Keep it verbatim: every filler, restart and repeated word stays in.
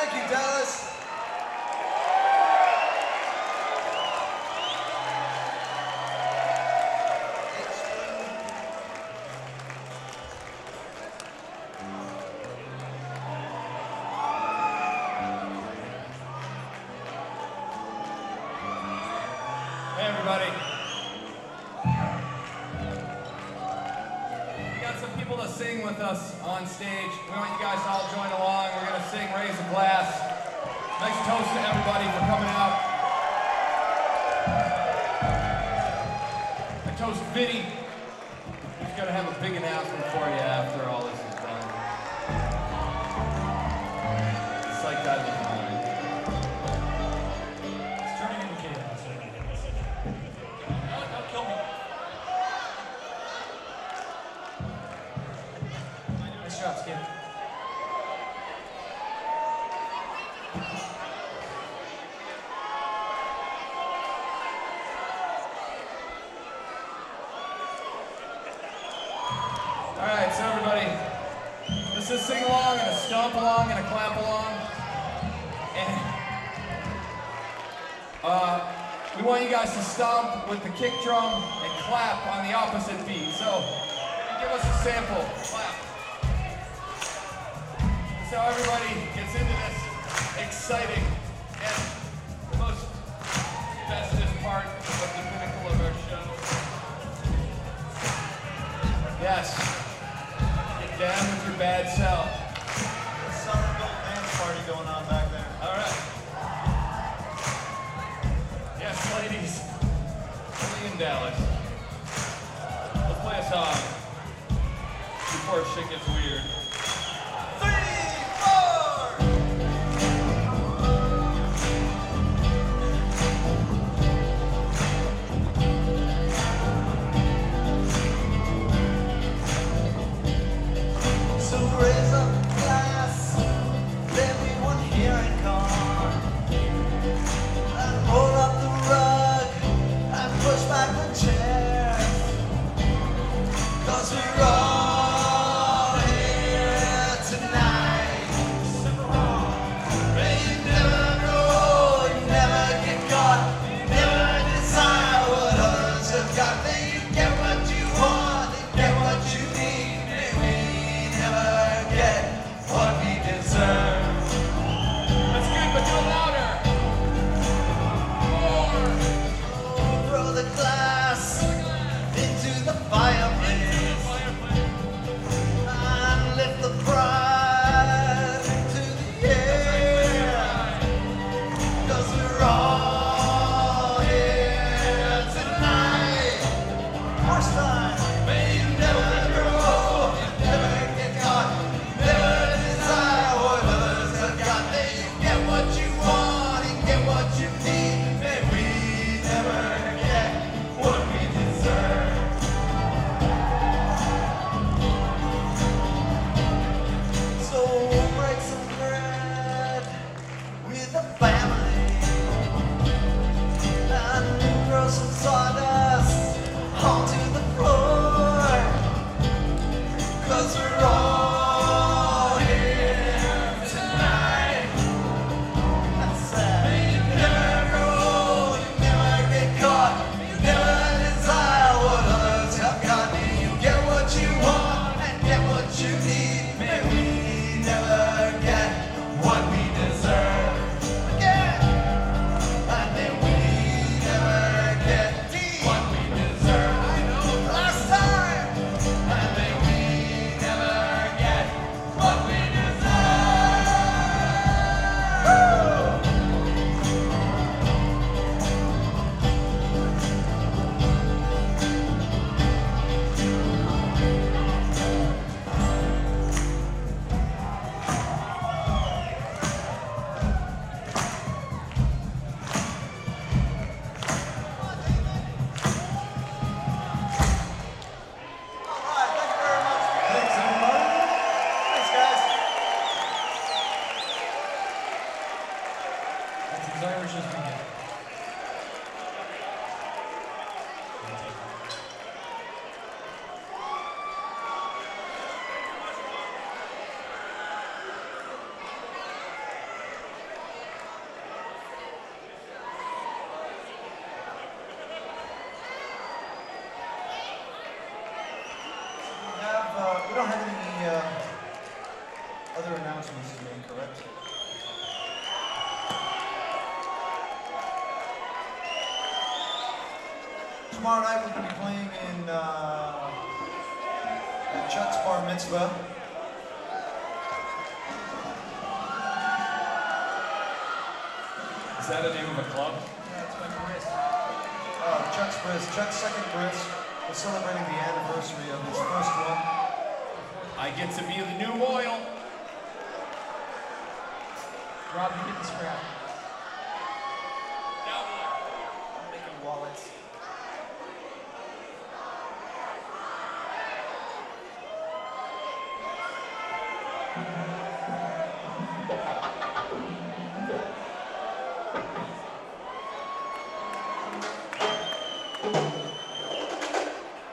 Thank you, Dallas. Hey, everybody. We got some people to sing with us on stage. We want you guys to all join along. We're going to sing Raise a Glass. Nice toast to everybody for coming out. I toast Vinny. He's going to have a big announcement for you after all this is done. It's like that in the mind. It's turning into chaos. Don't, don't kill me. Nice job, Skip. All right, so everybody, let's just sing along and a stomp along and a clap along. And uh, we want you guys to stomp with the kick drum and clap on the opposite beat. So give us a sample. Clap. So everybody gets into this exciting and most festive part of the pinnacle of our show. Yes. Get down with your bad self. The Somerville dance party going on back there. All right. Yes, ladies. Only in Dallas. Let's play a song before shit gets weird. So raise up a glass, everyone here and gone. And roll up the rug and push back the chairs. 'Cause we're all here tonight. May you never grow old, you never get caught, you never desire what others have got. May you get what you want and get what you need. May we never get what we deserve. That's good, but do it louder. More. Throw the glass into the fireplace and lift the pride into the air. 'Cause we're all here tonight. First time. May you never grow old, you never get caught, never desire what others have got. May you get what you want and get what you need. May we never get what we deserve. So break some bread with the family and throw some sawdust onto the floor. 'Cause we're all here tonight. That's sad. May you never grow old, you never get caught, you never desire what others have got. May you get what you want and get what you need. May we never get what we deserve. Again. And may we never get what we deserve. I know. Last time. And may we never get what we deserve. Woo! All right, thank you very much. Thanks, everybody. Thanks, guys. That's as Irish as we get. is his name, correct? Tomorrow night we're going to be playing in uh, at Chuck's Bar Mitzvah. Is that the name of a club? Yeah, it's my wrist. Uh, Chuck's Bris, Chuck's second Bris. We're celebrating the anniversary of his first one. I get to be the new oil. Rob, you get the scrap.